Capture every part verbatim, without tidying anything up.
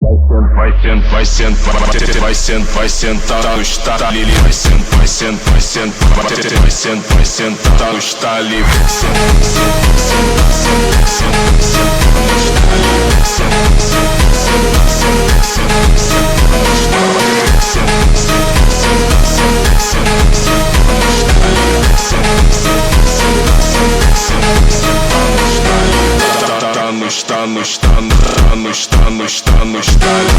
Vai sentar, vai sentar, vai sentar, vai sentar no estali, vai sentar, vai sentar, vai sentar, vai sentar, vai sentar no estali, vai sentar, vai está no está no está no está no está no estali.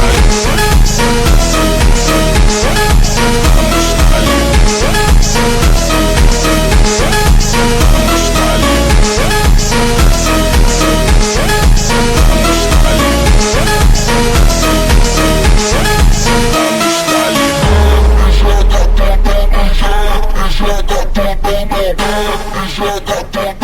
Joga